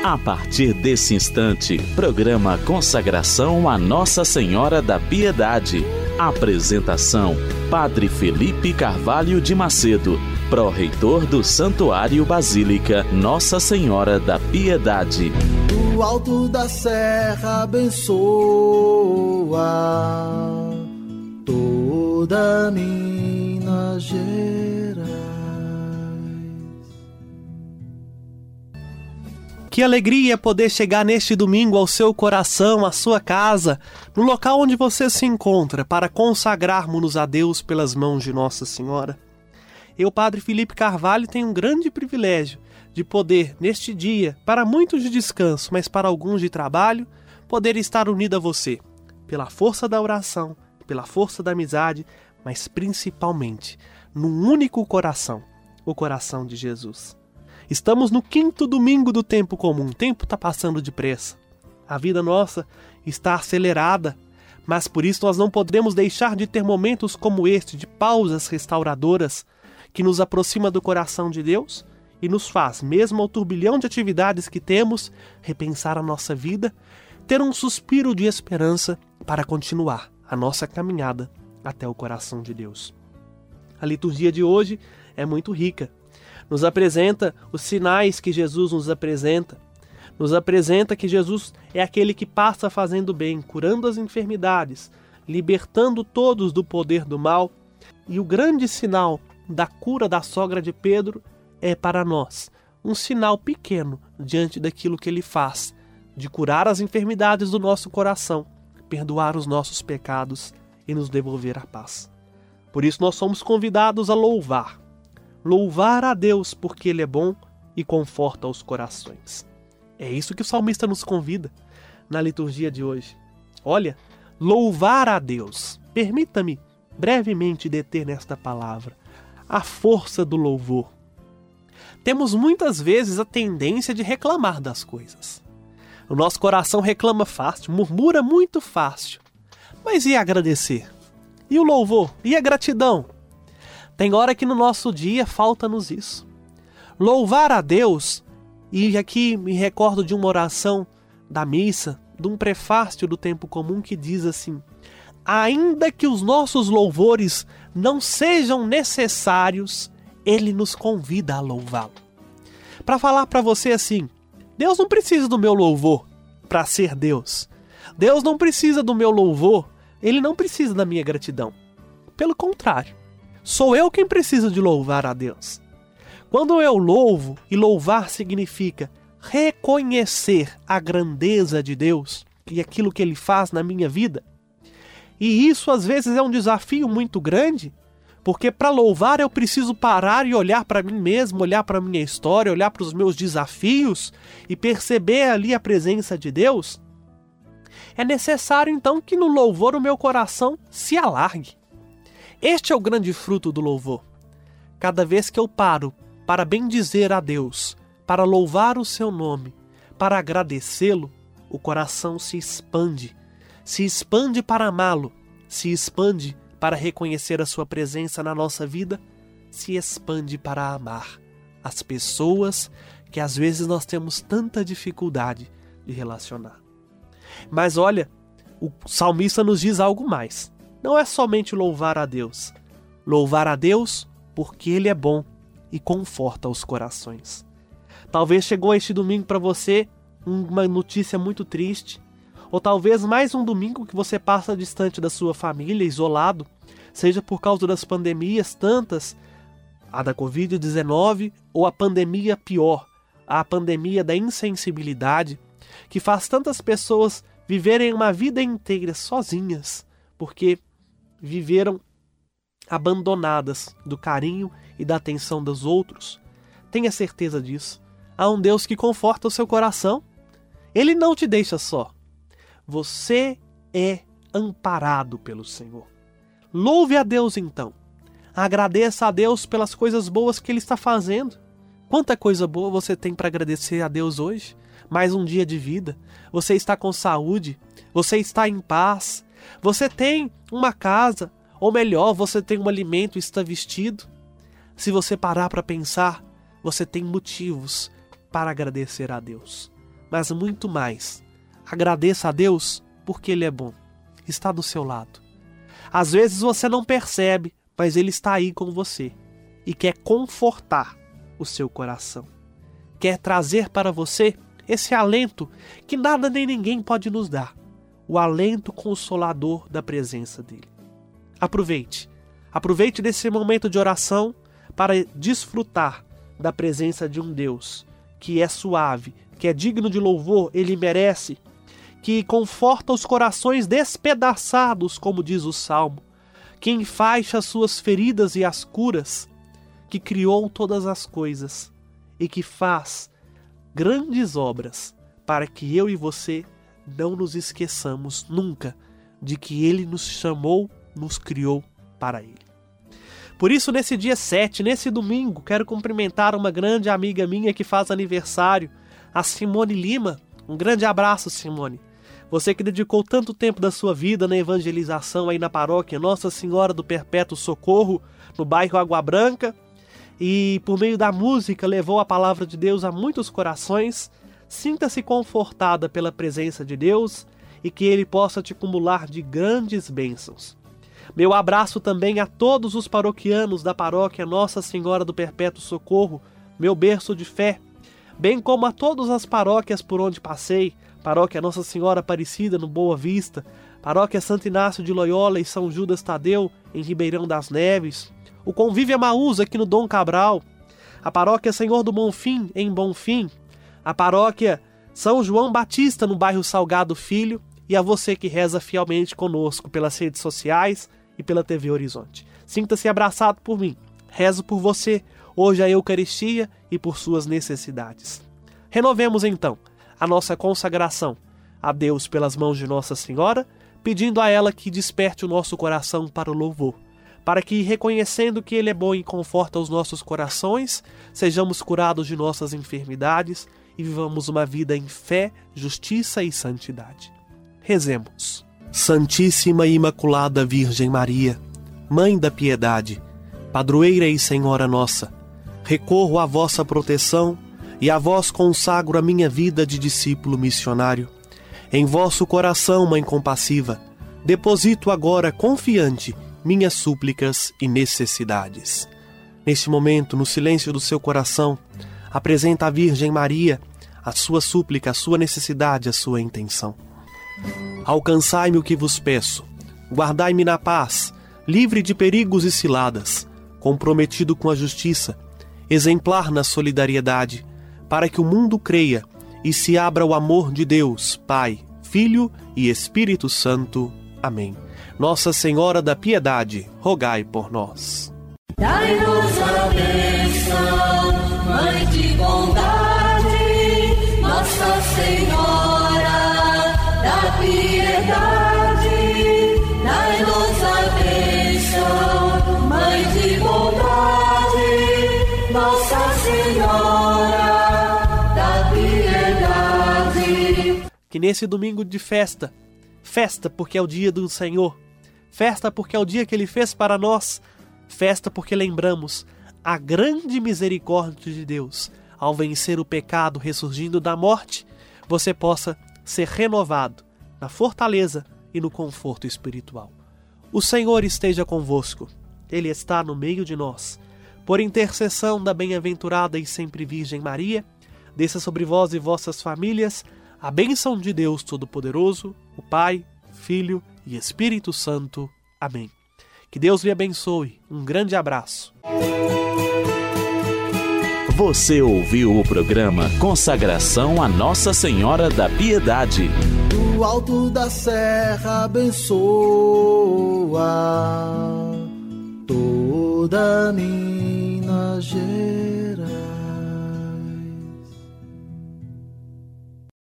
A partir desse instante, programa Consagração a Nossa Senhora da Piedade. Apresentação: Padre Felipe Carvalho de Macedo, pró-reitor do Santuário Basílica Nossa Senhora da Piedade. Do alto da serra abençoa toda Minas Gerais. Que alegria poder chegar neste domingo ao seu coração, à sua casa, no local onde você se encontra, para consagrarmos-nos a Deus pelas mãos de Nossa Senhora. Eu, Padre Felipe Carvalho, tenho um grande privilégio de poder, neste dia, para muitos de descanso, mas para alguns de trabalho, poder estar unido a você, pela força da oração, pela força da amizade, mas principalmente num único coração, o coração de Jesus. Estamos no 5º domingo do tempo comum. O tempo está passando depressa. A vida nossa está acelerada, mas por isso nós não podemos deixar de ter momentos como este, de pausas restauradoras, que nos aproxima do coração de Deus e nos faz, mesmo ao turbilhão de atividades que temos, repensar a nossa vida, ter um suspiro de esperança para continuar a nossa caminhada até o coração de Deus. A liturgia de hoje é muito rica. Nos apresenta os sinais que Jesus nos apresenta que Jesus é aquele que passa fazendo bem, curando as enfermidades, libertando todos do poder do mal. E o grande sinal da cura da sogra de Pedro é para nós um sinal pequeno diante daquilo que ele faz, de curar as enfermidades do nosso coração, perdoar os nossos pecados e nos devolver a paz. Por isso nós somos convidados a louvar a Deus porque Ele é bom e conforta os corações. É isso que o salmista nos convida na liturgia de hoje. Olha, louvar a Deus. Permita-me brevemente deter nesta palavra a força do louvor. Temos muitas vezes a tendência de reclamar das coisas. O nosso coração reclama fácil, murmura muito fácil. Mas e agradecer? E o louvor? E a gratidão? Tem hora que no nosso dia falta-nos isso. Louvar a Deus, e aqui me recordo de uma oração da missa, de um prefácio do tempo comum que diz assim: ainda que os nossos louvores não sejam necessários, Ele nos convida a louvá-lo. Para falar para você assim, Deus não precisa do meu louvor para ser Deus. Deus não precisa do meu louvor, Ele não precisa da minha gratidão. Pelo contrário, sou eu quem precisa de louvar a Deus. Quando eu louvo, e louvar significa reconhecer a grandeza de Deus e aquilo que Ele faz na minha vida, e isso às vezes é um desafio muito grande, porque para louvar eu preciso parar e olhar para mim mesmo, olhar para a minha história, olhar para os meus desafios e perceber ali a presença de Deus. É necessário então que no louvor o meu coração se alargue. Este é o grande fruto do louvor. Cada vez que eu paro para bendizer a Deus, para louvar o seu nome, para agradecê-lo, o coração se expande para amá-lo, se expande para reconhecer a sua presença na nossa vida, se expande para amar as pessoas que às vezes nós temos tanta dificuldade de relacionar. Mas olha, o salmista nos diz algo mais. Não é somente louvar a Deus porque Ele é bom e conforta os corações. Talvez chegou este domingo para você uma notícia muito triste, ou talvez mais um domingo que você passa distante da sua família, isolado, seja por causa das pandemias tantas, a da Covid-19 ou a pandemia pior, a pandemia da insensibilidade, que faz tantas pessoas viverem uma vida inteira sozinhas, porque viveram abandonadas do carinho e da atenção dos outros. Tenha certeza disso. Há um Deus que conforta o seu coração. Ele não te deixa só. Você é amparado pelo Senhor. Louve a Deus então. Agradeça a Deus pelas coisas boas que Ele está fazendo. Quanta coisa boa você tem para agradecer a Deus hoje? Mais um dia de vida. Você está com saúde. Você está em paz. Você tem uma casa. Ou melhor, você tem um alimento e está vestido. Se você parar para pensar, você tem motivos para agradecer a Deus. mas muito mais. Agradeça a Deus porque Ele é bom, está do seu lado. Às vezes você não percebe, mas Ele está aí com você e quer confortar o seu coração. Quer trazer para você esse alento que nada nem ninguém pode nos dar, o alento consolador da presença dEle. Aproveite desse momento de oração para desfrutar da presença de um Deus que é suave, que é digno de louvor, Ele merece, que conforta os corações despedaçados, como diz o Salmo, que enfaixa as suas feridas e as curas, que criou todas as coisas e que faz grandes obras para que eu e você não nos esqueçamos nunca de que Ele nos chamou, nos criou para Ele. Por isso, nesse dia 7, nesse domingo, quero cumprimentar uma grande amiga minha que faz aniversário, a Simone Lima. Um grande abraço, Simone. Você que dedicou tanto tempo da sua vida na evangelização aí na paróquia Nossa Senhora do Perpétuo Socorro, no bairro Água Branca, e por meio da música levou a palavra de Deus a muitos corações. Sinta-se confortada pela presença de Deus e que Ele possa te acumular de grandes bênçãos. Meu abraço também a todos os paroquianos da paróquia Nossa Senhora do Perpétuo Socorro, meu berço de fé, bem como a todas as paróquias por onde passei, paróquia Nossa Senhora Aparecida no Boa Vista, paróquia Santo Inácio de Loyola e São Judas Tadeu em Ribeirão das Neves, o Convívio Emaús aqui no Dom Cabral, a paróquia Senhor do Bonfim em Bonfim, a paróquia São João Batista no bairro Salgado Filho, e a você que reza fielmente conosco pelas redes sociais e pela TV Horizonte. Sinta-se abraçado por mim. Rezo por você, hoje a Eucaristia e por suas necessidades. Renovemos então a nossa consagração a Deus pelas mãos de Nossa Senhora, pedindo a ela que desperte o nosso coração para o louvor, para que, reconhecendo que Ele é bom e conforta os nossos corações, sejamos curados de nossas enfermidades e vivamos uma vida em fé, justiça e santidade. Rezemos. Santíssima e Imaculada Virgem Maria, Mãe da Piedade, Padroeira e Senhora nossa, recorro à vossa proteção e a vós consagro a minha vida de discípulo missionário. Em vosso coração, Mãe compassiva, deposito agora confiante minhas súplicas e necessidades. Neste momento, no silêncio do seu coração, apresenta à Virgem Maria a sua súplica, a sua necessidade, a sua intenção. Alcançai-me o que vos peço, guardai-me na paz, livre de perigos e ciladas, comprometido com a justiça, exemplar na solidariedade, para que o mundo creia e se abra o amor de Deus, Pai, Filho e Espírito Santo. Amém. Nossa Senhora da Piedade, rogai por nós. Dai-nos a bênção, Mãe de bondade, Nossa Senhora da Piedade. Dai-nos a bênção, Mãe de bondade, Nossa Senhora da Piedade. Que nesse domingo de festa porque é o dia do Senhor, festa porque é o dia que Ele fez para nós, festa porque lembramos a grande misericórdia de Deus ao vencer o pecado ressurgindo da morte, você possa ser renovado na fortaleza e no conforto espiritual. O Senhor esteja convosco, Ele está no meio de nós. Por intercessão da bem-aventurada e sempre Virgem Maria, desça sobre vós e vossas famílias a bênção de Deus Todo-Poderoso, o Pai, Filho e Espírito Santo. Amém. Que Deus lhe abençoe. Um grande abraço. Você ouviu o programa Consagração a Nossa Senhora da Piedade. Do alto da serra abençoa toda Minas Gerais.